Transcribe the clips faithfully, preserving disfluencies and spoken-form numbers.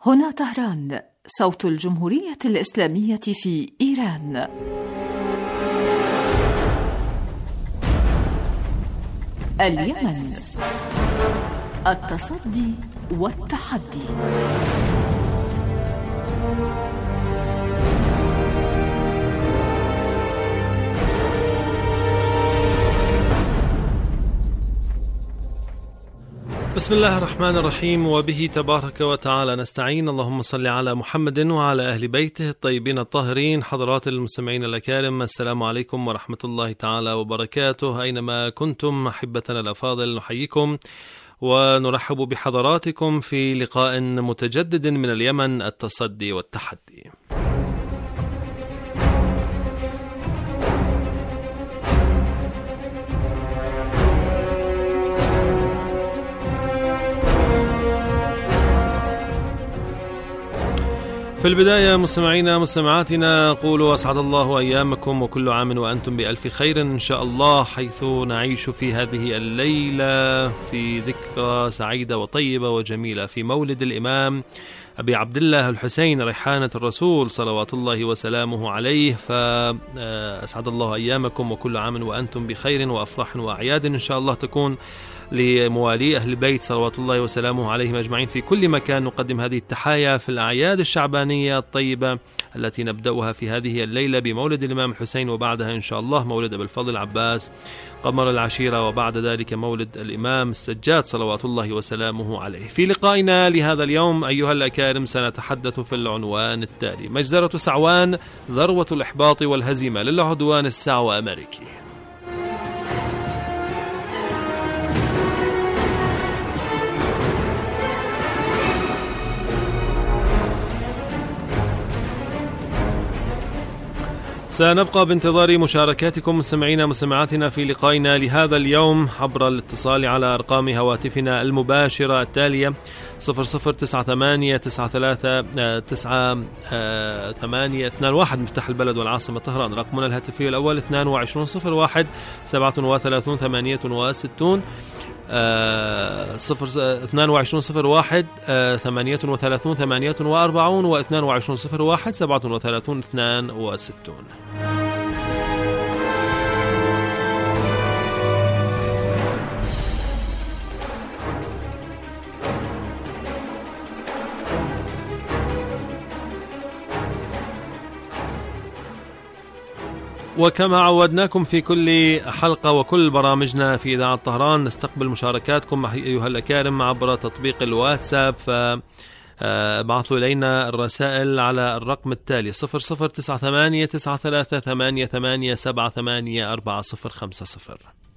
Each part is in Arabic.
هنا طهران، صوت الجمهورية الإسلامية في إيران. اليمن، التصدي والتحدي. بسم الله الرحمن الرحيم، وبه تبارك وتعالى نستعين. اللهم صل على محمد وعلى أهل بيته الطيبين الطاهرين. حضرات المستمعين الأكارم، السلام عليكم ورحمة الله تعالى وبركاته. أينما كنتم أحبتنا الأفاضل، نحييكم ونرحب بحضراتكم في لقاء متجدد من اليمن، التصدي والتحدي. في البداية مستمعينا مستمعاتنا، أقول أسعد الله أيامكم وكل عام وأنتم بألف خير إن شاء الله، حيث نعيش في هذه الليلة في ذكرى سعيدة وطيبة وجميلة في مولد الإمام أبي عبد الله الحسين ريحانة الرسول صلوات الله وسلامه عليه. فأسعد الله أيامكم وكل عام وأنتم بخير وأفراح وأعياد إن شاء الله تكون لموالي أهل البيت صلوات الله وسلامه عليهم أجمعين في كل مكان. نقدم هذه التحايا في الأعياد الشعبانية الطيبة التي نبدأها في هذه الليلة بمولد الإمام الحسين، وبعدها إن شاء الله مولد أبي الفضل العباس قمر العشيرة، وبعد ذلك مولد الإمام السجاد صلوات الله وسلامه عليه. في لقائنا لهذا اليوم أيها الأكارم سنتحدث في العنوان التالي: مجزرة سعوان، ذروة الإحباط والهزيمة للعدوان السعوى أمريكي. سنبقى بانتظار مشاركاتكم مستمعينا مستمعاتنا في لقائنا لهذا اليوم عبر الاتصال على أرقام هواتفنا المباشرة التالية: صفر صفر تسعة ثمانية تسعة ثلاثة تسعة ثمانية اثنان واحد مفتاح البلد والعاصمة طهران. رقمنا الهاتفي الأول اثنان وعشرون صفر واحد سبعة وثلاثون ثمانية وستون صفر اثنان وعشرون صفر واحد ثمانية وثلاثون ثمانية وأربعون واثنان وعشرون صفر واحد سبعة وثلاثون اثنان وستون. وكما عودناكم في كل حلقة وكل برامجنا في إذاعة طهران، نستقبل مشاركاتكم أيها الأكارم عبر تطبيق الواتساب. فابعثوا إلينا الرسائل على الرقم التالي: صفر صفر تسعة ثمانية تسعة ثلاثة ثمانية ثمانية سبعة ثمانية أربعة صفر خمسة صفر.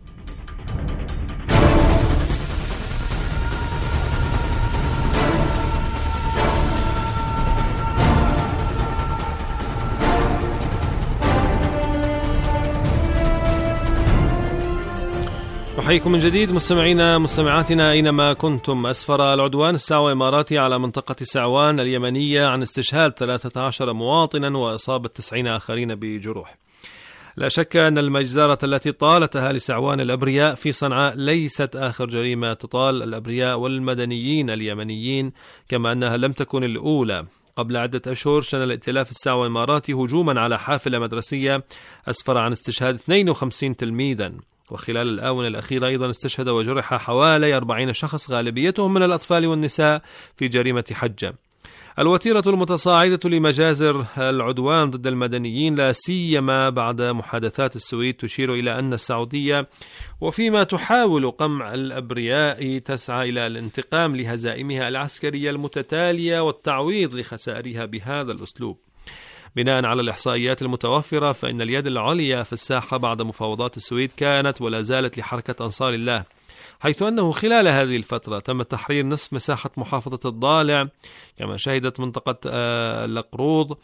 أحييكم من جديد مستمعينا مستمعاتنا أينما كنتم. أسفر العدوان السعوى الإماراتي على منطقة سعوان اليمنية عن استشهاد ثلاثة عشر مواطنا وإصابة تسعين آخرين بجروح. لا شك أن المجزرة التي طالت أهالي سعوان الأبرياء في صنعاء ليست آخر جريمة تطال الأبرياء والمدنيين اليمنيين، كما أنها لم تكن الأولى. قبل عدة أشهر شن الائتلاف السعوى الإماراتي هجوما على حافلة مدرسية أسفر عن استشهاد اثنين وخمسين تلميذا، وخلال الآونة الأخيرة أيضا استشهد وجرح حوالي أربعين شخص غالبيتهم من الأطفال والنساء في جريمة حجة. الوتيرة المتصاعدة لمجازر العدوان ضد المدنيين لا سيما بعد محادثات السويد تشير إلى أن السعودية وفيما تحاول قمع الأبرياء تسعى إلى الانتقام لهزائمها العسكرية المتتالية والتعويض لخسائرها بهذا الأسلوب. بناء على الإحصائيات المتوفرة، فإن اليد العليا في الساحة بعد مفاوضات السويد كانت ولا زالت لحركة أنصار الله، حيث أنه خلال هذه الفترة تم تحرير نصف مساحة محافظة الضالع، كما شهدت منطقة القروض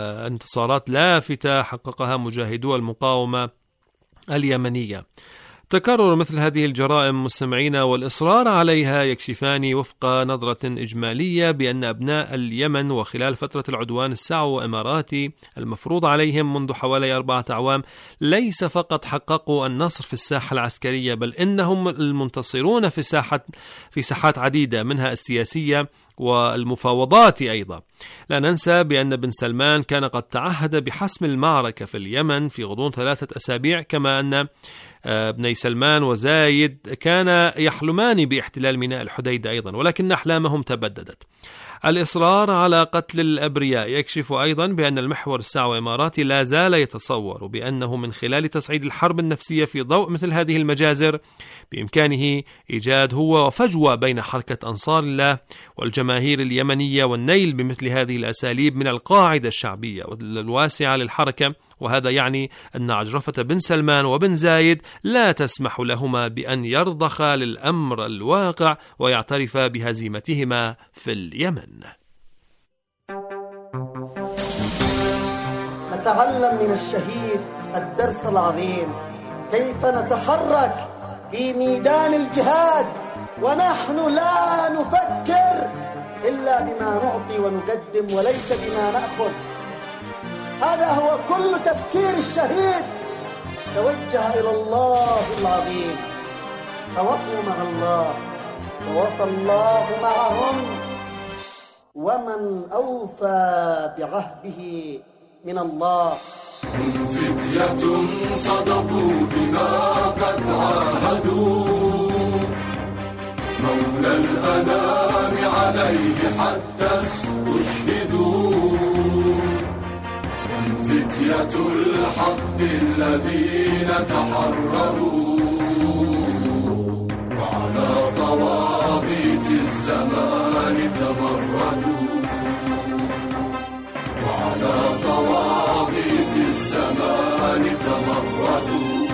انتصارات لافتة حققها مجاهدو المقاومة اليمنية. تكرر مثل هذه الجرائم مستمعينا والإصرار عليها يكشفان وفق نظرة إجمالية بأن أبناء اليمن وخلال فترة العدوان السعو الإماراتي المفروض عليهم منذ حوالي أربعة أعوام ليس فقط حققوا النصر في الساحة العسكرية، بل إنهم المنتصرون في ساحة في ساحات عديدة منها السياسية والمفاوضات أيضا. لا ننسى بأن بن سلمان كان قد تعهد بحسم المعركة في اليمن في غضون ثلاثة أسابيع، كما أن ابني سلمان وزايد كان يحلمان باحتلال ميناء الحديدة أيضا، ولكن أحلامهم تبددت. الإصرار على قتل الأبرياء يكشف أيضا بأن المحور السعوي الإماراتي لا زال يتصور بأنه من خلال تصعيد الحرب النفسية في ضوء مثل هذه المجازر بإمكانه إيجاد هو فجوة بين حركة أنصار الله والجماهير اليمنية والنيل بمثل هذه الأساليب من القاعدة الشعبية الواسعة للحركة. وهذا يعني أن عجرفة بن سلمان وبن زايد لا تسمح لهما بأن يرضخا للأمر الواقع ويعترفا بهزيمتهما في اليمن. نتعلم من الشهيد الدرس العظيم، كيف نتحرك في ميدان الجهاد ونحن لا نفكر إلا بما نعطي ونقدم وليس بما نأخذ. هذا هو كل تفكير الشهيد. توجه إلى الله العظيم، توفوا مع الله ووفى الله معهم، ومن أوفى بعهده من الله. هم فتية صدقوا بما قد عاهدوا، مولى الأنام عليه حتى استشهدوا. هم فتية الحق الذين تحرروا، وعلى طواغيت الزمان تمردوا، وعلى طواغيت الزمان تمردوا.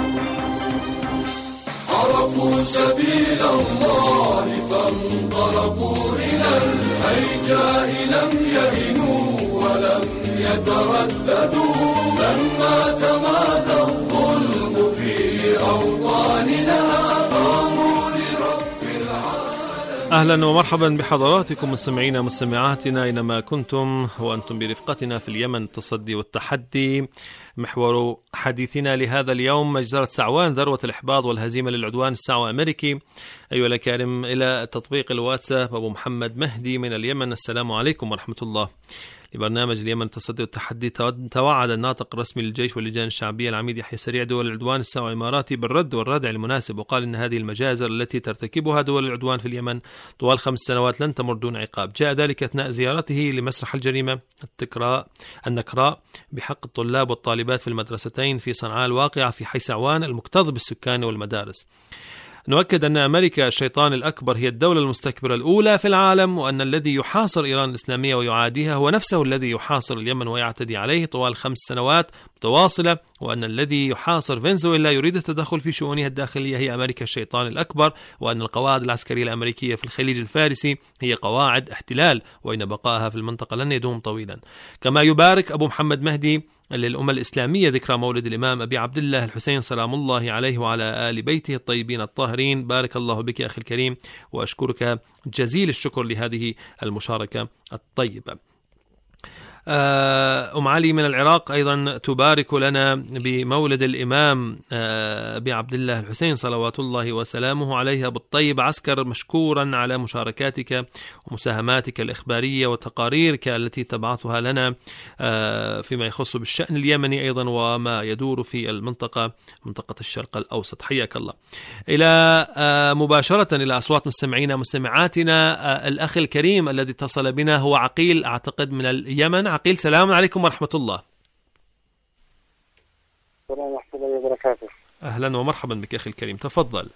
عرفوا سبيل الله فانطلقوا إلى الهيجاء، لم يهنوا ولم يترددوا. لما تمادى الظلم في أوطاننا قاموا لرب العالمين. أهلا ومرحبا بحضراتكم مستمعينا مستمعاتنا أينما كنتم وأنتم برفقتنا في اليمن التصدي والتحدي. محور حديثنا لهذا اليوم مجزرة سعوان، ذروة الإحباط والهزيمة للعدوان السعوي الأمريكي. أيها الكريم، إلى تطبيق الواتساب أبو محمد مهدي من اليمن. السلام عليكم ورحمة الله. لبرنامج اليمن التصدي والتحدي، توعد الناطق الرسمي للجيش واللجان الشعبية العميد يحيى سريع دول العدوان السعوي الإماراتي بالرد والردع المناسب، وقال إن هذه المجازر التي ترتكبها دول العدوان في اليمن طوال خمس سنوات لن تمر دون عقاب. جاء ذلك أثناء زيارته لمسرح الجريمة التكراء النكراء بحق الطلاب والطالبات في المدرستين في صنعاء الواقعة في حي سعوان المكتظ بالسكان والمدارس. نؤكد أن أمريكا الشيطان الأكبر هي الدولة المستكبرة الأولى في العالم، وأن الذي يحاصر إيران الإسلامية ويعاديها هو نفسه الذي يحاصر اليمن ويعتدي عليه طوال خمس سنوات متواصلة، وأن الذي يحاصر فنزويلا يريد التدخل في شؤونها الداخلية هي أمريكا الشيطان الأكبر، وأن القواعد العسكرية الأمريكية في الخليج الفارسي هي قواعد احتلال، وإن بقائها في المنطقة لن يدوم طويلا. كما يبارك أبو محمد مهدي للأمة الإسلامية ذكرى مولد الإمام أبي عبد الله الحسين سلام الله عليه وعلى آل بيته الطيبين الطاهرين. بارك الله بك أخي الكريم، وأشكرك جزيل الشكر لهذه المشاركة الطيبة. أم علي من العراق أيضا تبارك لنا بمولد الإمام أبي عبد الله الحسين صلوات الله وسلامه عليه بالطيب. عسكر مشكورا على مشاركاتك ومساهماتك الإخبارية وتقاريرك التي تبعثها لنا فيما يخص بالشأن اليمني أيضا وما يدور في المنطقة منطقة الشرق الأوسط. حياك الله. إلى مباشرة إلى أصوات مستمعينا مستمعاتنا. الأخ الكريم الذي اتصل بنا هو عقيل أعتقد من اليمن. عقيل، سلام عليكم ورحمة الله. السلام ورحمة الله وبركاته. أهلا ومرحبا بك أخي الكريم، تفضل.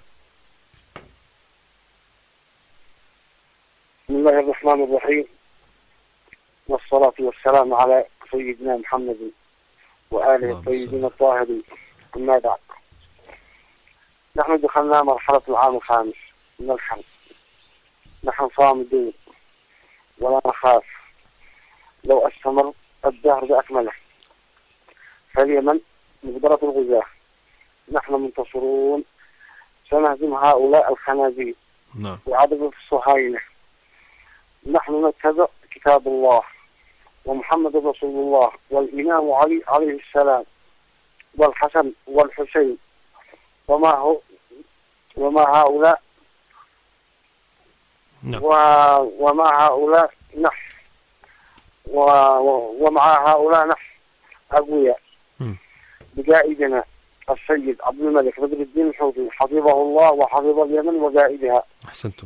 بسم الله الرحمن الرحيم، والصلاة والسلام على سيدنا محمد وآله الطيبين الطاهرين. أما بعد، نحن دخلنا مرحلة العام الخامس من الحرب. نحن صامدون ولا نخاف لو استمر الدهر بأكمله. فاليمن مقدرة الغزاة، نحن منتصرون سنهزم هؤلاء الخنازير نعم. وعدد الصهاينة. نحن نتبع كتاب الله ومحمد رسول الله والإمام علي عليه السلام والحسن والحسين، وما هو وما هؤلاء نعم. ومع هؤلاء نحن ومع هؤلاء نحن أقوياء بقائدنا السيد عبد الملك بدر الدين الحوثي حفظه الله وحفظ اليمن وقائدها. أحسنتم.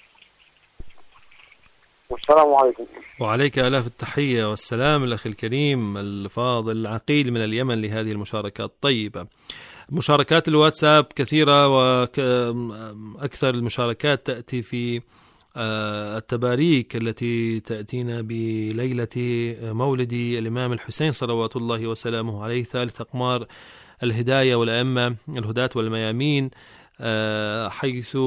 والسلام عليكم. وعليك آلاف التحية والسلام الأخي الكريم الفاضل العقيل من اليمن لهذه المشاركات الطيبة. مشاركات الواتساب كثيرة، وأكثر المشاركات تأتي في التباريك التي تأتينا بليلة مولد الإمام الحسين صلوات الله وسلامه عليه ثالث أقمار الهداية والأئمة الهداة والميامين، حيث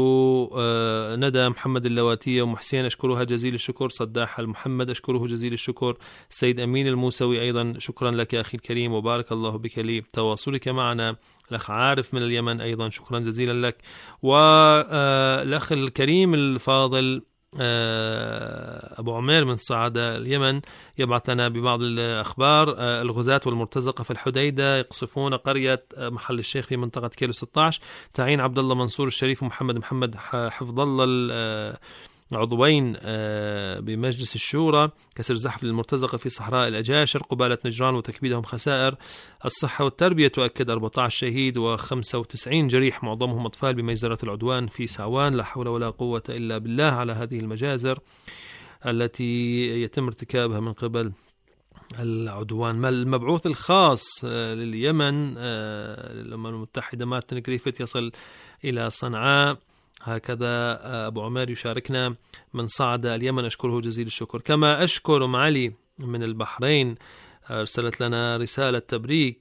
ندى محمد اللواتية ومحسين أشكرها جزيل الشكر، صداح المحمد أشكره جزيل الشكر، السيد أمين الموسوي أيضا شكرا لك أخي الكريم وبارك الله بك لي تواصلك معنا. الأخ عارف من اليمن أيضا شكرا جزيلا لك. والأخ الكريم الفاضل أبو عمير من صعدة اليمن يبعث لنا ببعض الأخبار. الغزاة والمرتزقة في الحديدة يقصفون قرية محل الشيخ في منطقة كيلو ستة عشر. تعيين عبد الله منصور الشريف ومحمد محمد حفظ الله عضوين بمجلس الشورى. كسر زحف للمرتزقة في صحراء الأجاشر قبالة نجران وتكبيدهم خسائر. الصحة والتربية تؤكد أربعة عشر شهيد وخمسة وتسعين جريح معظمهم أطفال بمجزرة العدوان في سعوان. لا حول ولا قوة إلا بالله على هذه المجازر التي يتم ارتكابها من قبل العدوان. المبعوث الخاص لليمن الأمم المتحدة مارتن غريفيث يصل إلى صنعاء. هكذا أبو عمير يشاركنا من صعد اليمن أشكره جزيل الشكر. كما أشكر أم علي من البحرين أرسلت لنا رسالة تبريك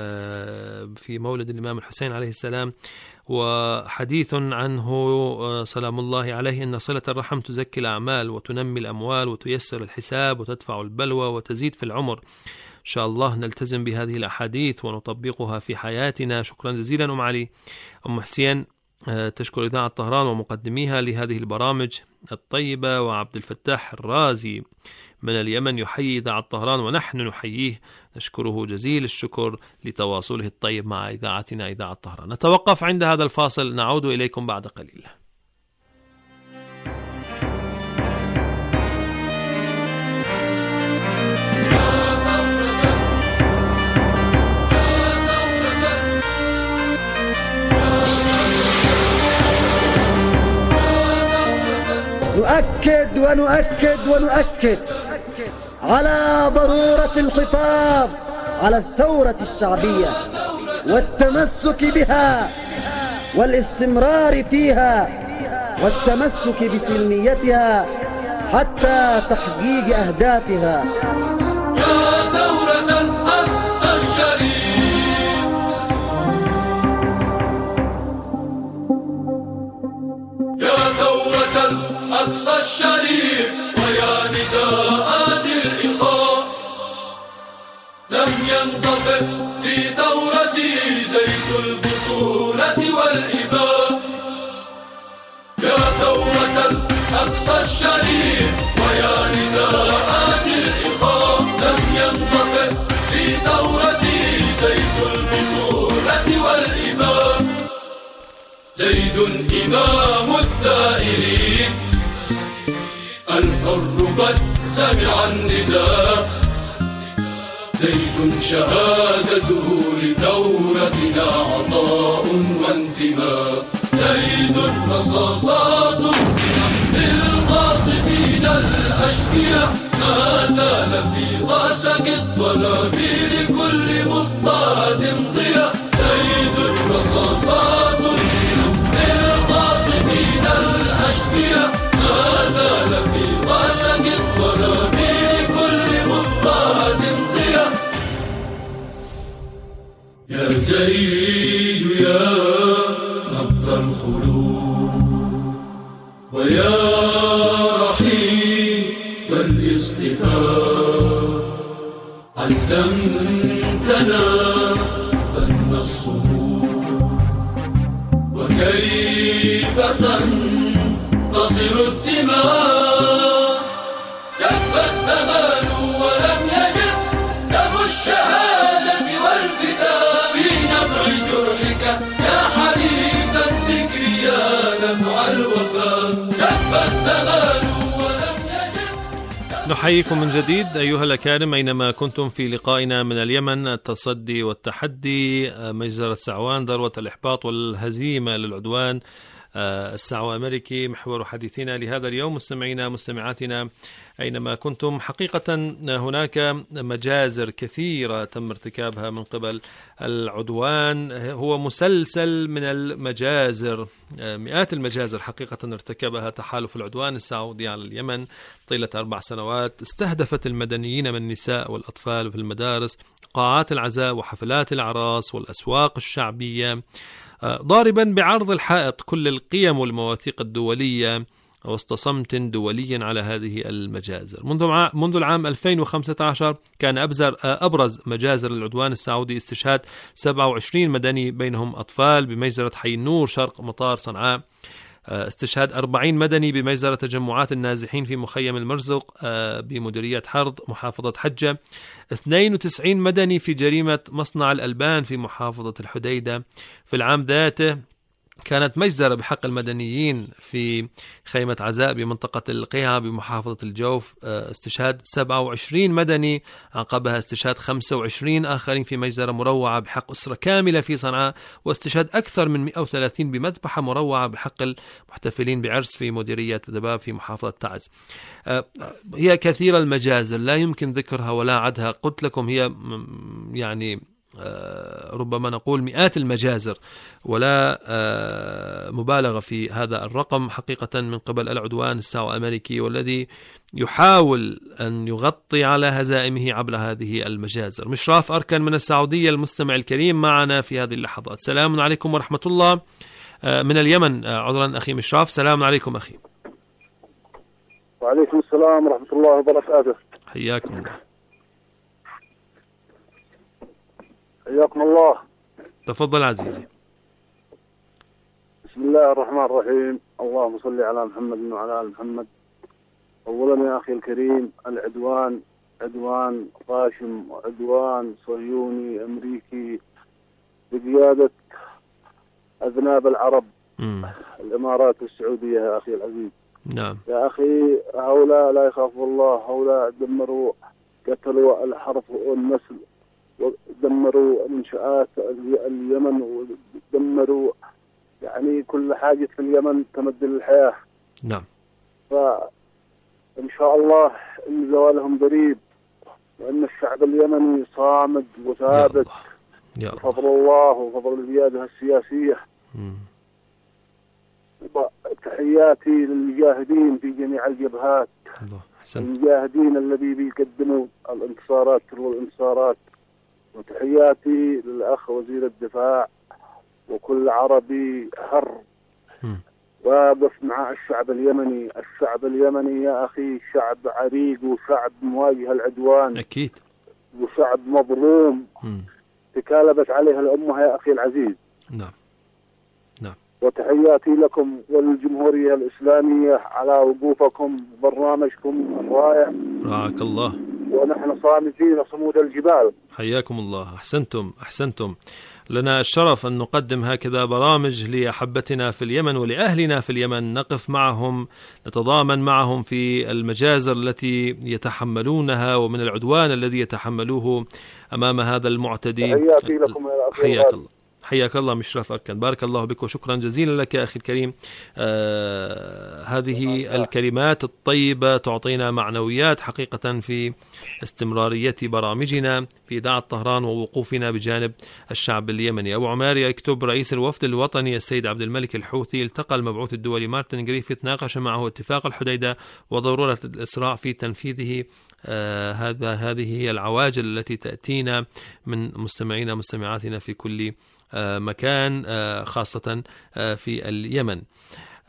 في مولد الإمام الحسين عليه السلام وحديث عنه سلام الله عليه إن صلة الرحم تزكي الأعمال وتنمي الأموال وتيسر الحساب وتدفع البلوى وتزيد في العمر. إن شاء الله نلتزم بهذه الأحاديث ونطبقها في حياتنا. شكرا جزيلا أم علي. أم حسين تشكر إذاعة طهران ومقدميها لهذه البرامج الطيبة. وعبد الفتاح الرازي من اليمن يحيي إذاعة طهران ونحن نحييه نشكره جزيل الشكر لتواصله الطيب مع إذاعتنا إذاعة طهران. نتوقف عند هذا الفاصل، نعود إليكم بعد قليل. نؤكد ونؤكد ونؤكد على ضرورة الحفاظ على الثورة الشعبية والتمسك بها والاستمرار فيها والتمسك بسلميتها حتى تحقيق أهدافها. يا ثورة الأقصى الشريف، يا ثورة الأقصى الشريف ويا نداءات الإخاء، لم ينطفئ في ثورتي زيت البطولة والإباء. يا ثورة الأقصى الشريف ويا نداءات الإخاء، لم ينطفئ في ثورتي زيت البطولة والإباء. زيد إمام الثائرين الحر قد سمع النداء، زيد شهادته لثورتنا عطاء وانتماء. زيد رصاصات بنحر الغاصبين الأشقياء، ما زال في غاسق الضنابير كل مضطهد ضياء. زيد رصاصات بنحر الغاصبين الأشقياء، ما زال في غاسق الضنابير كل مضطهد ضياء. يا زيد يا نبض الخلود ويا رحيم الاصطفاء، علمتنا فن الصمود وكيف كيف تنتصر الدماء جف الزمان ولم يجب دم الشهادة والفداء في نبع جرحك يا حليف الذكر يا نبع الوفاء جف الزمان ولم يجب. نحييكم من جديد أيها الأكارم أينما كنتم في لقائنا من اليمن، التصدي والتحدي، مجزرة سعوان، ذروة الإحباط والهزيمة للعدوان السعو أمريكي، محور حديثنا لهذا اليوم. مستمعينا مستمعاتنا أينما كنتم، حقيقة هناك مجازر كثيرة تم ارتكابها من قبل العدوان، هو مسلسل من المجازر، مئات المجازر حقيقة ارتكبها تحالف العدوان السعودي على اليمن طيلة أربع سنوات، استهدفت المدنيين من النساء والأطفال في المدارس، قاعات العزاء وحفلات الأعراس والأسواق الشعبية، ضاربا بعرض الحائط كل القيم والمواثيق الدولية وسط صمت دولي على هذه المجازر. منذ منذ العام ألفين وخمسة عشر كان أبزر أبرز مجازر العدوان السعودي استشهاد سبعة وعشرين مدني بينهم أطفال بمجزرة حي النور شرق مطار صنعاء، استشهاد أربعين مدني بمجزرة تجمعات النازحين في مخيم المرزق بمديرية حرض محافظة حجة، اثنين وتسعين مدني في جريمة مصنع الألبان في محافظة الحديدة. في العام ذاته كانت مجزرة بحق المدنيين في خيمة عزاء بمنطقة القيعة بمحافظة الجوف، استشهاد سبعة وعشرين مدني، عقبها استشهاد خمسة وعشرين آخرين في مجزرة مروعة بحق أسرة كاملة في صنعاء، واستشهاد أكثر من مئة وثلاثين بمذبحة مروعة بحق المحتفلين بعرس في مديرية دباب في محافظة تعز. هي كثيرة المجازر لا يمكن ذكرها ولا عدها، قلت لكم هي يعني ربما نقول مئات المجازر ولا مبالغة في هذا الرقم حقيقة من قبل العدوان السعو أمريكي، والذي يحاول أن يغطي على هزائمه عبر هذه المجازر. مشراف أركن من السعودية المستمع الكريم معنا في هذه اللحظات. سلام عليكم ورحمة الله من اليمن، عذرا أخي مشراف. سلام عليكم أخي. وعليكم السلام ورحمة الله وبركاته. حياكم الله. حياكم الله. تفضل عزيزي. بسم الله الرحمن الرحيم، اللهم صل على محمد وعلى آل محمد. أولا يا أخي الكريم، العدوان عدوان غاشم وعدوان صهيوني أمريكي بقيادة أذناب العرب م. الإمارات والسعودية يا أخي العزيز. نعم يا أخي، هؤلاء لا يخافوا الله، هؤلاء دمروا قتلوا الحرث والنسل ودمروا منشآت اليمن ودمروا يعني كل حاجة في اليمن تمد للحياة. نعم. فإن شاء الله إن زوالهم قريب، وأن الشعب اليمني صامد وثابت بفضل الله وفضل القيادة السياسية. م. تحياتي للمجاهدين في جميع الجبهات، المجاهدين الذي بيقدموا الانتصارات تلو الانتصارات، وتحياتي للأخ وزير الدفاع وكل عربي حر واقف مع الشعب اليمني. الشعب اليمني يا أخي شعب عريق وشعب مواجه العدوان أكيد، وشعب مظلوم تكالبت عليها الأمة يا أخي العزيز. نعم نعم. وتحياتي لكم وللجمهورية الإسلامية على وقوفكم برنامجكم الرائع. رعاك الله. ونحن صامتين صمود الجبال. حياكم الله. أحسنتم أحسنتم. لنا الشرف أن نقدم هكذا برامج لأحبتنا في اليمن ولأهلنا في اليمن، نقف معهم، نتضامن معهم في المجازر التي يتحملونها ومن العدوان الذي يتحملوه أمام هذا المعتدي. حياتي لكم يا أخي. حياك الله. حياك الله مشرف أركن، بارك الله بك وشكرا جزيلا لك أخي الكريم. آه هذه الكلمات الطيبة تعطينا معنويات حقيقة في استمرارية برامجنا في إذاعة طهران ووقوفنا بجانب الشعب اليمني. أبو عمار يكتب: رئيس الوفد الوطني السيد عبد الملك الحوثي التقى المبعوث الدولي مارتن غريفيث، ناقش معه اتفاق الحديدة وضرورة الإسراع في تنفيذه. آه هذا هذه هي العواجل التي تأتينا من مستمعينا مستمعاتنا في كل مكان، خاصة في اليمن.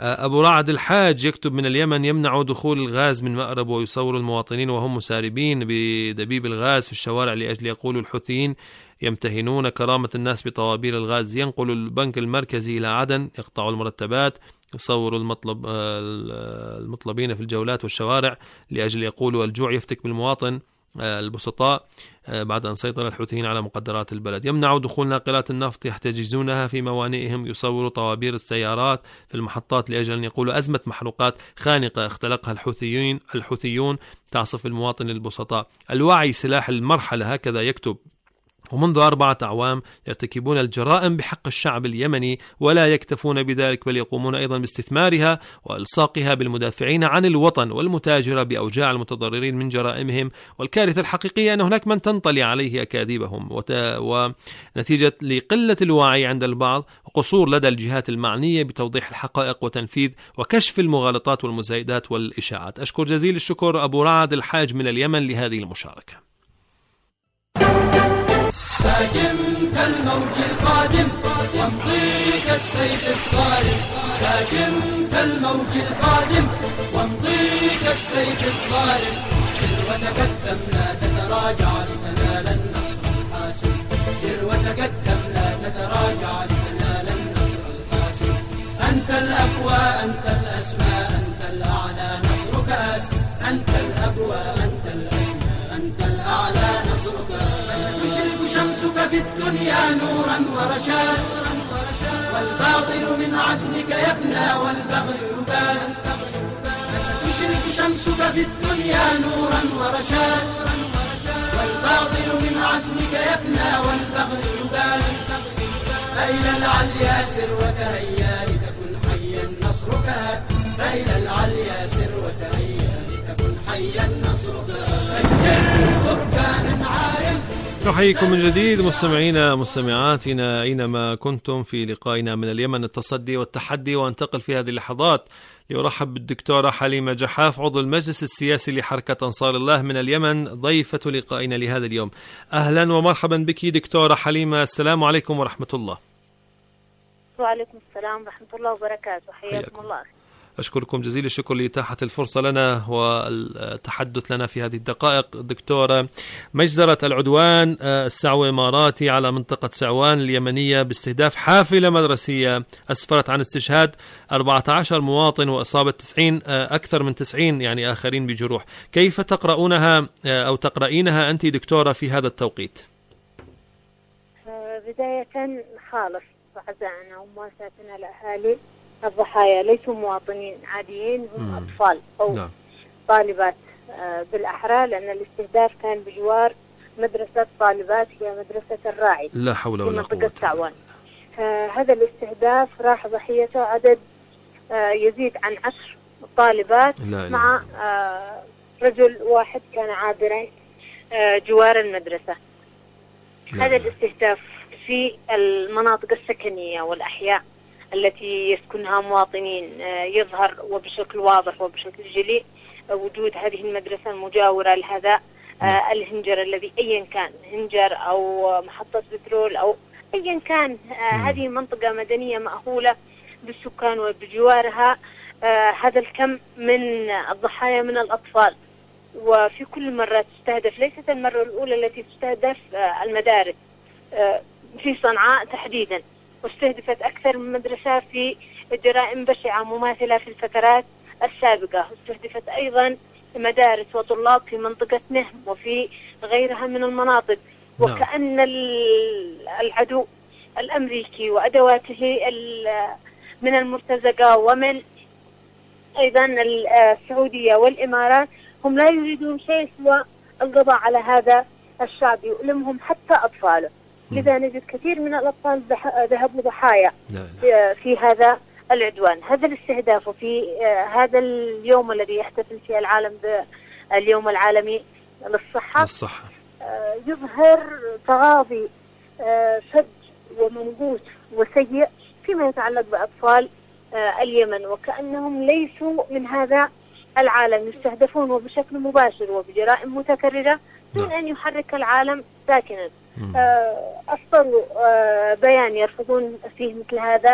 أبو رعد الحاج يكتب من اليمن: يمنع دخول الغاز من مأرب ويصور المواطنين وهم مساربين بدبيب الغاز في الشوارع لأجل، يقول الحوثيين، يمتهنون كرامة الناس بطوابير الغاز. ينقل البنك المركزي إلى عدن، يقطع المرتبات، يصور المطلب المطلبين في الجولات والشوارع لأجل، يقول، الجوع يفتك بالمواطن البسطاء بعد أن سيطر الحوثيين على مقدرات البلد. يمنع دخول ناقلات النفط يحتجزونها في موانئهم، يصور طوابير السيارات في المحطات لأجل أن يقولوا أزمة محروقات خانقة اختلقها الحوثيين الحوثيون تعصف المواطن البسطاء. الوعي سلاح المرحلة، هكذا يكتب. ومنذ أربعة أعوام يرتكبون الجرائم بحق الشعب اليمني ولا يكتفون بذلك، بل يقومون أيضا باستثمارها وإلصاقها بالمدافعين عن الوطن والمتاجرة بأوجاع المتضررين من جرائمهم. والكارثة الحقيقية أن هناك من تنطلي عليه أكاذيبهم، ونتيجة لقلة الوعي عند البعض وقصور لدى الجهات المعنية بتوضيح الحقائق وتنفيذ وكشف المغالطات والمزايدات والإشاعات. أشكر جزيل الشكر أبو رعد الحاج من اليمن لهذه المشاركة. هاجمت الموج القادم وامضي كالسيف الصارم، هاجمت الموج القادم وامضي كالسيف الصارم، سر وتقدم لا تتراجع لتنال النصر الحاسم، سر وتقدم لا تتراجع لتنال النصر الحاسم. أنت الأقوى، أنت الأسمى، أنت الأعلى، نصرك آت، أنت الأقوى، أنت الأسمى، أنت الأعلى، نصرك آت. تشرق شمسك في الدنيا نورا ورشاد، والباطل من عزمك يفنى والبغي يبان، فستشرق شمسك في الدنيا نورا ورشاد، والباطل من عزمك يفنى والبغي يبان. فإلى العليا سر وتهيا لتكن حيا نصرك آت، فإلى العليا سر وتهيا لتكن حيا نصرك آت. فجر بركانا عارم. نحييكم من جديد مستمعينا مستمعاتنا أينما كنتم في لقائنا من اليمن التصدي والتحدي، وانتقل في هذه اللحظات لأرحب بالدكتورة حليمة جحاف عضو المجلس السياسي لحركة أنصار الله من اليمن، ضيفة لقائنا لهذا اليوم. أهلا ومرحبا بك دكتورة حليمة، السلام عليكم ورحمة الله. وعليكم السلام ورحمة الله وبركاته، حياكم الله. أشكركم جزيل الشكر لإتاحة الفرصة لنا والتحدث لنا في هذه الدقائق. دكتورة، مجزرة العدوان السعوي إماراتي على منطقة سعوان اليمنية باستهداف حافلة مدرسية أسفرت عن استشهاد أربعة عشر مواطن وإصابة تسعين أكثر من تسعين يعني آخرين بجروح. كيف تقرؤونها أو تقرأينها أنت دكتورة في هذا التوقيت؟ بداية خالص عزائنا ومواساتنا الأهالي الضحايا، ليسوا مواطنين عاديين، هم مم. أطفال أو نعم. طالبات بالأحرى، لأن الاستهداف كان بجوار مدرسة طالبات هي مدرسة الراعي لا حول ولا قوة. سعوان. هذا الاستهداف راح ضحيته عدد يزيد عن عشر طالبات لا مع لا. رجل واحد كان عابرا جوار المدرسة. لا. هذا الاستهداف في المناطق السكنية والأحياء التي يسكنها مواطنين يظهر وبشكل واضح وبشكل جلي وجود هذه المدرسة المجاورة لهذا الهنجر الذي أيا كان هنجر أو محطة بترول أو أيا كان. هذه منطقة مدنية مأهولة بالسكان وبجوارها هذا الكم من الضحايا من الأطفال، وفي كل مرة تستهدف، ليست المرة الأولى التي تستهدف المدارس في صنعاء تحديدا، واستهدفت أكثر من مدرسة في جرائم بشعة مماثلة في الفترات السابقة. استهدفت أيضا مدارس وطلاب في منطقة نهم وفي غيرها من المناطق، وكأن العدو الأمريكي وأدواته من المرتزقة ومن أيضا السعودية والإمارات هم لا يريدون شيء سوى القضاء على هذا الشعب، يؤلمهم حتى أطفاله. لذا نجد كثير من الأطفال ذهبوا ضحايا في هذا العدوان. هذا الاستهداف في هذا اليوم الذي يحتفل فيه العالم باليوم العالمي للصحة الصحة يظهر تغاضي شد ومنبوذ وسيء فيما يتعلق بأطفال اليمن، وكأنهم ليسوا من هذا العالم، يستهدفون وبشكل مباشر وبجرائم متكررة دون أن يحرك العالم ساكنا. أصدروا بيان يرفضون فيه مثل هذا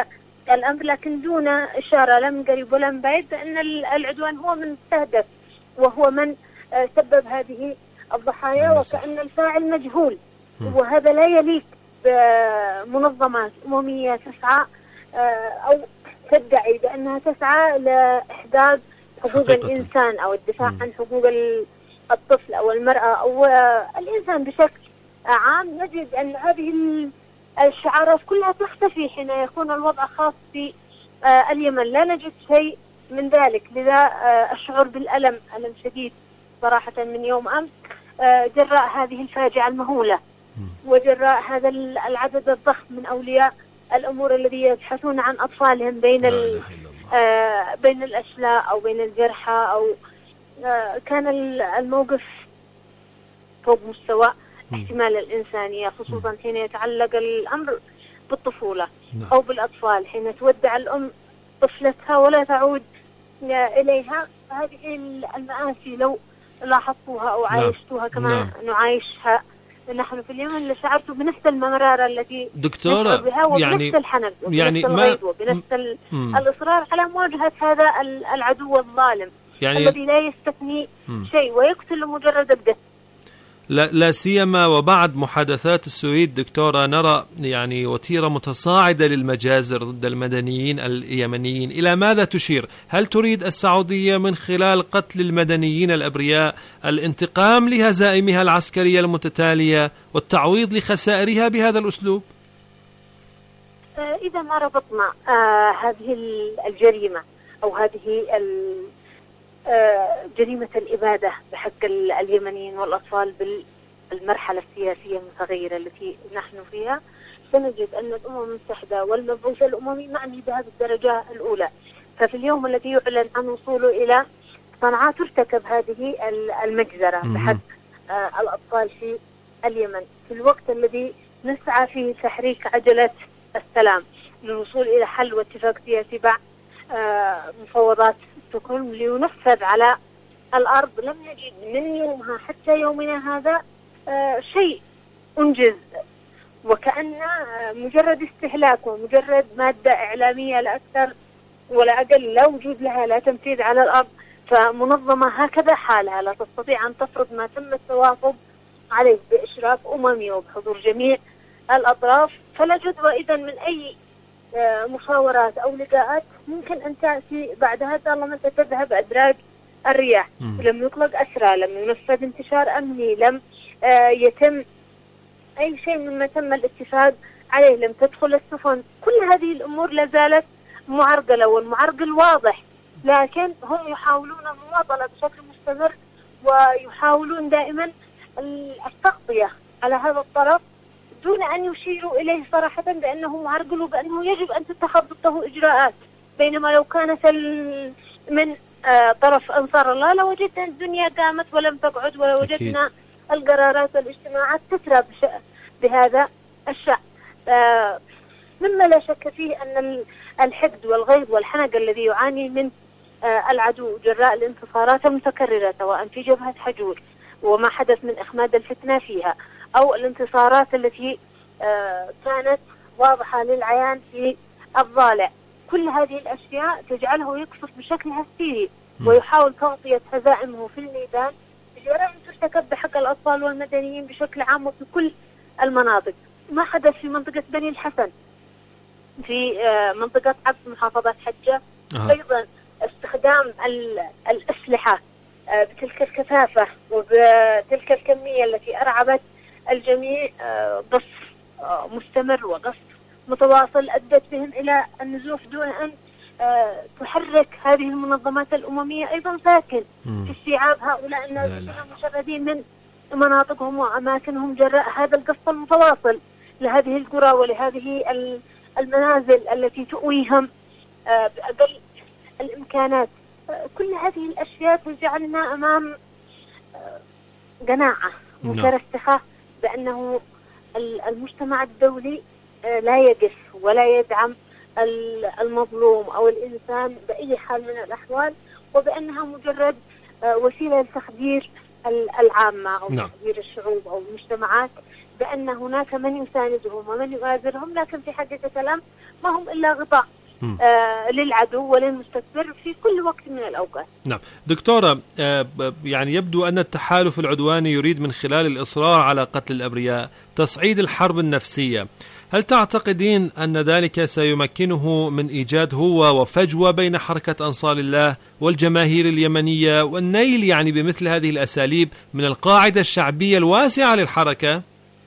الأمر، لكن دون إشارة لا من قريب ولا من بعيد بأن العدوان هو من استهدف وهو من سبب هذه الضحايا، وكأن الفاعل مجهول. وهذا لا يليق بمنظمات أممية تسعى أو تدعي بأنها تسعى لإحداث حقوق الإنسان أو الدفاع عن حقوق الطفل أو المرأة أو الإنسان بشكل عام. نجد أن هذه الشعارات كلها تختفي حين يكون الوضع خاص في اليمن، لا نجد شيء من ذلك. لذا أشعر بالألم، ألم شديد صراحة من يوم أمس جراء هذه الفاجعة المهولة وجراء هذا العدد الضخم من أولياء الأمور الذي يبحثون عن أطفالهم بين آه بين الأشلاء أو بين الجرحى، أو آه كان الموقف فوق مستوى احتمال الإنسانية، خصوصا حين يتعلق الأمر بالطفولة أو بالأطفال، حين تودع الأم طفلتها ولا تعود إليها. هذه المآسي لو لاحظتوها أو عايشتوها كما نعايشها نحن في اليمن لشعرت بنفس المرارة التي دكتورة بها وبنفس يعني الحنق وبنفس يعني الغيظ وبنفس الإصرار على مواجهة هذا العدو الظالم يعني الذي لا يستثني شيء ويقتل مجرد الدفع. لا, لا سيما وبعد محادثات السويد دكتورة نرى يعني وتيرة متصاعدة للمجازر ضد المدنيين اليمنيين. إلى ماذا تشير؟ هل تريد السعودية من خلال قتل المدنيين الأبرياء الانتقام لهزائمها العسكرية المتتالية والتعويض لخسائرها بهذا الأسلوب؟ إذا ما ربطنا آه هذه الجريمة أو هذه جريمة الإبادة بحق اليمنيين والأطفال بالمرحلة السياسية المتغيرة التي نحن فيها، سنجد أن الأمم المتحدة والمبعوث الأممي معني بهذه الدرجة الأولى. ففي اليوم الذي يعلن عن وصوله إلى صنعاء ترتكب هذه المجزرة بحق الأطفال في اليمن، في الوقت الذي نسعى فيه تحريك عجلة السلام للوصول إلى حل واتفاق سياسي بعد مفاوضات ستوكهولم لينفذ على الأرض. لم نجد من يومها حتى يومنا هذا شيء أنجز، وكأن مجرد استهلاك ومجرد مادة إعلامية لا أكثر ولا أقل، لا وجود لها لا تنفيذ على الأرض. فمنظمة هكذا حالها لا تستطيع أن تفرض ما تم التوافق عليه بإشراف أممي وبحضور جميع الأطراف، فلا جدوى إذن من أي مشاورات أو لقاءات ممكن أن تأتي بعدها طالما تذهب أدراج الرياح. لم يطلق أسرى، لم ينفذ انتشار أمني، لم آه يتم أي شيء مما تم الاتفاق عليه، لم تدخل السفن. كل هذه الأمور لا زالت معرقلة، والمعرقل واضح، لكن هم يحاولون المواطنة بشكل مستمر ويحاولون دائما التغطية على هذا الطرف دون أن يشيروا إليه صراحة بأنه معرقل وبأنه يجب أن تتخذ ضده إجراءات. بينما لو كانت من آه طرف أنصار الله لوجدنا الدنيا قامت ولم تقعد، ولوجدنا القرارات والاجتماعات تسرى بهذا الشأن. آه مما لا شك فيه أن الحقد والغيظ والحنق الذي يعاني من آه العدو جراء الانتصارات المتكررة سواء في جبهة حجور وما حدث من إخماد الفتنة فيها، أو الانتصارات التي آه كانت واضحة للعيان في الضالع، كل هذه الأشياء تجعله يقصف بشكل هستيري ويحاول تغطية هزائمه في الميدان بجرائم ترتكب بحق الأطفال والمدنيين بشكل عام وفي كل المناطق. ما حدث في منطقة بني الحسن، في آه منطقة عبس محافظة حجة، أه. أيضا استخدام الأسلحة آه بتلك الكثافة وبتلك الكمية التي أرعبت الجميع، آه قصف آه مستمر وقصف متواصل أدت بهم إلى النزوح دون أن آه تحرك هذه المنظمات الأممية أيضا ساكن في استيعاب هؤلاء الناس المشردين من مناطقهم وأماكنهم جراء هذا القصف المتواصل لهذه القرى ولهذه المنازل التي تؤويهم آه بأقل الإمكانات. آه كل هذه الأشياء تجعلنا أمام آه قناعة مترسخة بأنه المجتمع الدولي لا يقف ولا يدعم المظلوم أو الإنسان بأي حال من الأحوال، وبأنها مجرد وسيلة لتخدير العامة أو نعم. تخدير الشعوب أو المجتمعات، بأن هناك من يساندهم ومن يؤازرهم، لكن في حقيقة الأمر ما هم إلا غطاء آه للعدو وللمستكبر في كل وقت من الأوقات. نعم دكتورة، آه يعني يبدو أن التحالف العدواني يريد من خلال الإصرار على قتل الأبرياء تصعيد الحرب النفسية. هل تعتقدين أن ذلك سيمكنه من إيجاد هو وفجوة بين حركة أنصار الله والجماهير اليمنية والنيل يعني بمثل هذه الأساليب من القاعدة الشعبية الواسعة للحركة؟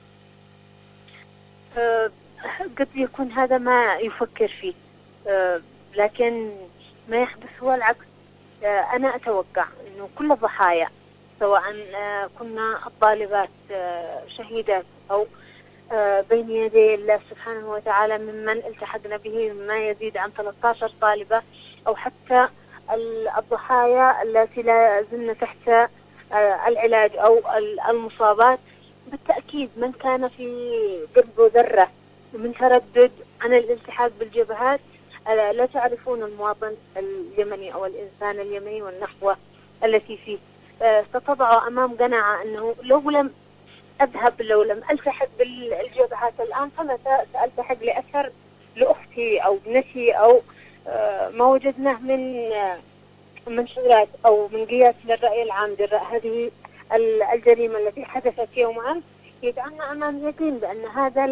أه قد يكون هذا ما يفكر فيه، أه لكن ما يحدث هو العكس. أه أنا أتوقع أنه كل الضحايا سواء أه كنا الطالبات أه شهيدات أو بين يدي الله سبحانه وتعالى ممن التحقنا به ما يزيد عن ثلاثة عشر طالبة، أو حتى الضحايا التي لا زلن تحت العلاج أو المصابات، بالتأكيد من كان في قلبه ذرة من تردد عن الالتحاق بالجبهات لا تعرفون المواطن اليمني أو الإنسان اليمني والنخوة التي فيه، ستضع أمام قناعة أنه لو لم أذهب لو لم ألتحق بالجبهات الآن فمتى سألتحق لأثر لأختي أو ابنتي أو ما وجدناه من منشورات أو من قياس للرأي العام جراء هذه الجريمة التي حدثت يوم أمس. يجعلنا أمام يقين بأن هذا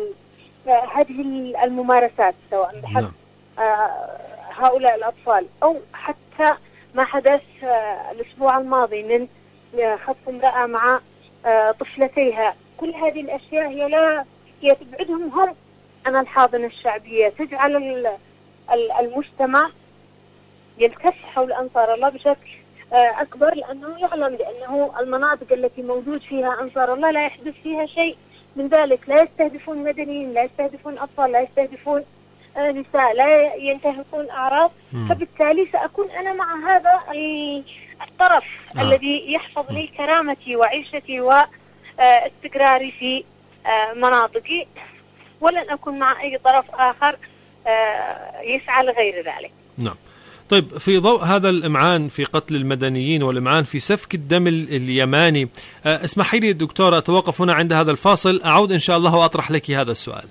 هذه الممارسات سواء بحق هؤلاء الأطفال أو حتى ما حدث الأسبوع الماضي من خطف امرأة مع طفلتيها، كل هذه الأشياء هي لا هي تبعدهم هم عن الحاضنة الشعبية، تجعل المجتمع يلتف حول أنصار الله بشكل أكبر، لأنه يعلم بأنه المناطق التي موجود فيها أنصار الله لا يحدث فيها شيء من ذلك، لا يستهدفون مدنيين، لا يستهدفون أطفال، لا يستهدفون نساء، لا ينتهكون أعراض. فبالتالي سأكون أنا مع هذا الطرف آه. الذي يحفظ لي كرامتي وعيشتي واستقراري في مناطقي، ولن أكون مع أي طرف آخر يسعى لغير ذلك. نعم. طيب في ضوء هذا الإمعان في قتل المدنيين والإمعان في سفك الدم اليماني، اسمحي لي دكتورة أتوقف هنا عند هذا الفاصل، أعود إن شاء الله وأطرح لك هذا السؤال.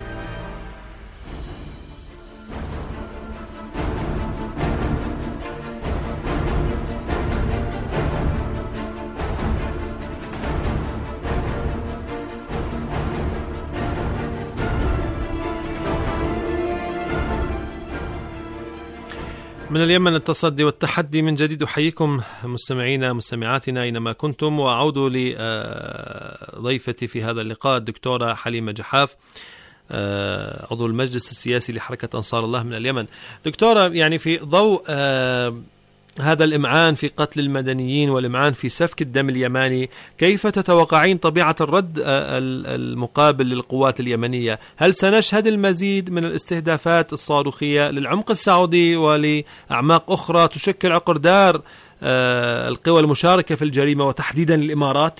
من اليمن التصدي والتحدي من جديد. أحييكم مستمعينا مستمعاتنا أينما كنتم، وأعود لضيفتي في هذا اللقاء الدكتورة حليمة جحاف عضو المجلس السياسي لحركة أنصار الله من اليمن. دكتورة، يعني في ضوء هذا الإمعان في قتل المدنيين والإمعان في سفك الدم اليماني، كيف تتوقعين طبيعة الرد المقابل للقوات اليمنية؟ هل سنشهد المزيد من الاستهدافات الصاروخية للعمق السعودي ولأعماق أخرى تشكل عقر دار القوى المشاركة في الجريمة وتحديدا الإمارات؟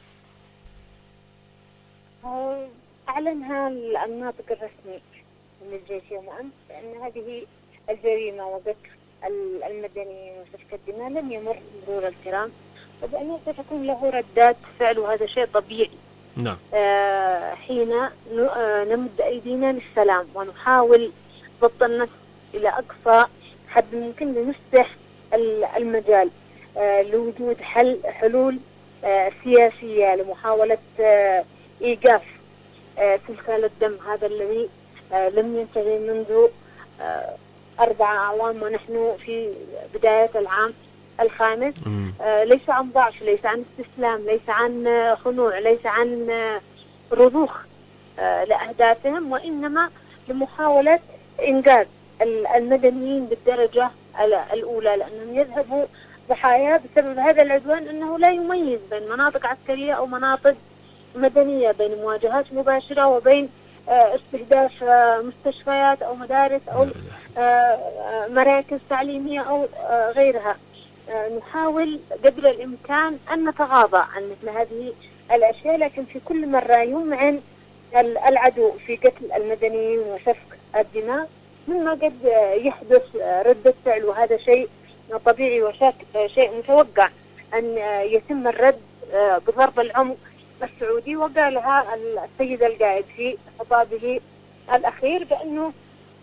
أعلنها الناطق الرسمي من الجيش يوم أمس أن هذه الجريمة وقتل المدنيين وسفك الدماء لن يمر مرور الكرام، وبأنه ستكون له ردات فعل، وهذا شيء طبيعي. نعم. آه حين نمد أيدينا للسلام ونحاول ضبط النفس إلى أقصى حد ممكن لنفتح المجال آه لوجود حل حلول آه سياسية لمحاولة آه إيقاف آه سلسال الدم هذا الذي آه لم ينتهي منذ آه أربعة أعوام ونحن في بداية العام الخامس. آه ليس عن ضعف، ليس عن استسلام، ليس عن خنوع، ليس عن رضوخ آه لأهدافهم، وإنما لمحاولة إنقاذ المدنيين بالدرجة الأولى، لأنهم يذهبوا ضحايا بسبب هذا العدوان أنه لا يميز بين مناطق عسكرية أو مناطق مدنية، بين مواجهات مباشرة وبين استهداف مستشفيات أو مدارس أو مراكز تعليمية أو غيرها. نحاول قدر الإمكان أن نتغاضى عن مثل هذه الأشياء، لكن في كل مرة يمعن العدو في قتل المدنيين وسفك الدماء مما قد يحدث ردة فعل، وهذا شيء طبيعي وشيء متوقع أن يتم الرد بضرب العمق السعودي. وقالها السيد القائد في خطابه الأخير بأنه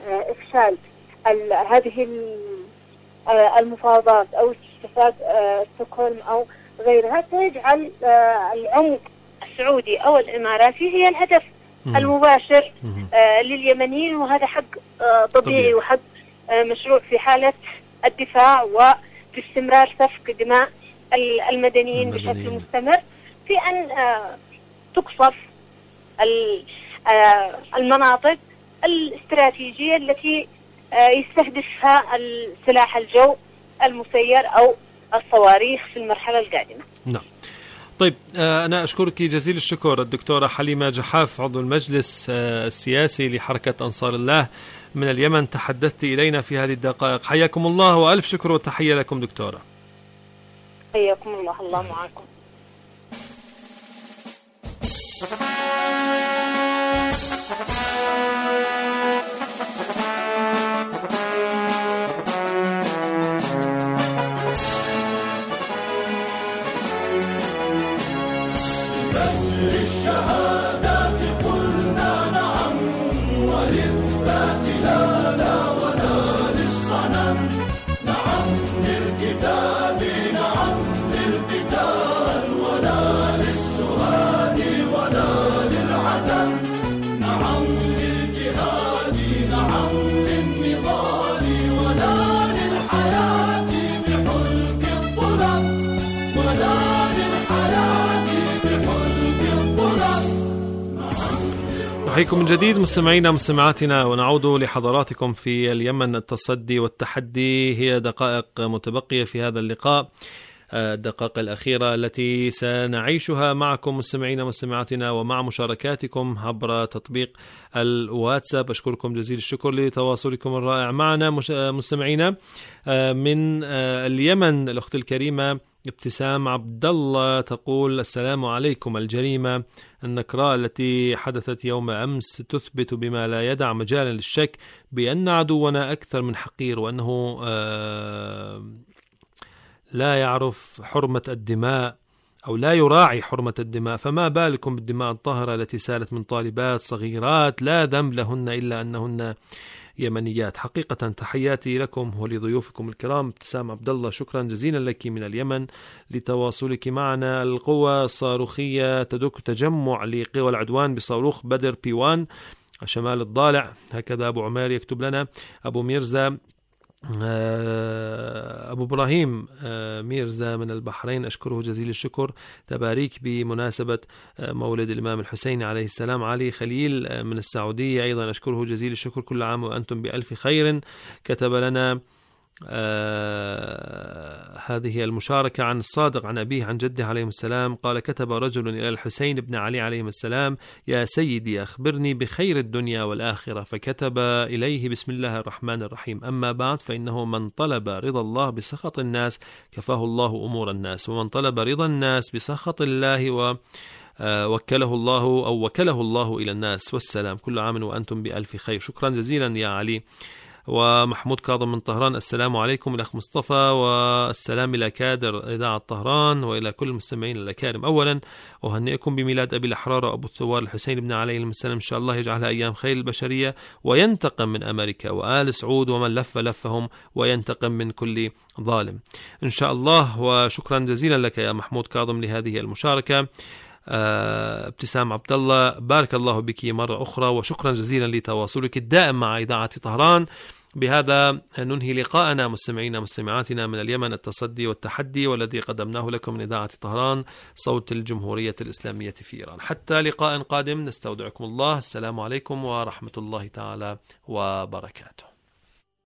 إفشال هذه المفاوضات أو اتفاق ستوكهولم أو غيرها سيجعل العمق السعودي أو الإماراتي هي الهدف مم. المباشر آه لليمنيين، وهذا حق آه طبيعي طبيعي. وحق آه مشروع في حالة الدفاع وفي استمرار سفك دماء المدنيين, المدنيين بشكل مستمر، في أن آه تقصف آه المناطق الاستراتيجية التي آه يستهدفها السلاح الجو المسير أو الصواريخ في المرحلة القادمة. نعم. طيب أنا أشكرك جزيل الشكر الدكتورة حليمة جحاف، عضو المجلس السياسي لحركة أنصار الله من اليمن، تحدثت إلينا في هذه الدقائق. حياكم الله وألف شكر وتحية لكم دكتورة. حياكم الله، الله معكم. نحييكم من جديد مستمعينا مستمعاتنا، ونعود لحضراتكم في اليمن. التصدي والتحدي هي دقائق متبقية في هذا اللقاء، الدقائق الأخيرة التي سنعيشها معكم مستمعينا مستمعاتنا ومع مشاركاتكم عبر تطبيق الواتساب. أشكركم جزيل الشكر لتواصلكم الرائع معنا مستمعينا. من اليمن الأخت الكريمة ابتسام عبد الله تقول: السلام عليكم. الجريمة النكراء التي حدثت يوم أمس تثبت بما لا يدع مجالا للشك بأن عدونا أكثر من حقير، وأنه لا يعرف حرمة الدماء أو لا يراعي حرمة الدماء، فما بالكم بالدماء الطاهرة التي سالت من طالبات صغيرات لا ذنب لهن إلا أنهن يمنيات. حقيقة تحياتي لكم ولضيوفكم الكرام. ابتسام عبد الله، شكرا جزيلا لك من اليمن لتواصلك معنا. القوى الصاروخية تدك تجمع لقوى العدوان بصاروخ بدر بي وان شمال الضالع، هكذا أبو عمير يكتب لنا. أبو ميرزا أبو إبراهيم ميرزا من البحرين، أشكره جزيل الشكر. تباريك بمناسبة مولد الإمام الحسين عليه السلام. علي خليل من السعودية أيضا أشكره جزيل الشكر، كل عام وأنتم بألف خير. كتب لنا آه هذه المشاركة عن الصادق عن أبيه عن جده عليه السلام، قال: كتب رجل إلى الحسين بن علي عليه السلام: يا سيدي أخبرني بخير الدنيا والآخرة، فكتب إليه: بسم الله الرحمن الرحيم، أما بعد فإنه من طلب رضا الله بسخط الناس كفاه الله أمور الناس، ومن طلب رضا الناس بسخط الله و وكله الله أو وكله الله إلى الناس، والسلام. كل عام وأنتم بألف خير. شكرا جزيلا يا علي. ومحمود كاظم من طهران: السلام عليكم الأخ مصطفى، والسلام إلى كادر إذاعة طهران وإلى كل المستمعين الأكارم. أولا أهنئكم بميلاد أبي الأحرار وأبو الثوار الحسين بن علي السلام، إن شاء الله يجعلها أيام خير البشرية، وينتقم من أمريكا وآل سعود ومن لف لفهم، وينتقم من كل ظالم إن شاء الله. وشكرا جزيلا لك يا محمود كاظم لهذه المشاركة. آه ابتسام عبد الله: بارك الله بك مرة أخرى، وشكرا جزيلا لتواصلك الدائم مع إذاعة طهران. بهذا ننهي لقاءنا مستمعينا مستمعاتنا من اليمن، التصدي والتحدي، والذي قدمناه لكم من إذاعة طهران صوت الجمهورية الإسلامية في إيران. حتى لقاء قادم نستودعكم الله. السلام عليكم ورحمة الله تعالى وبركاته.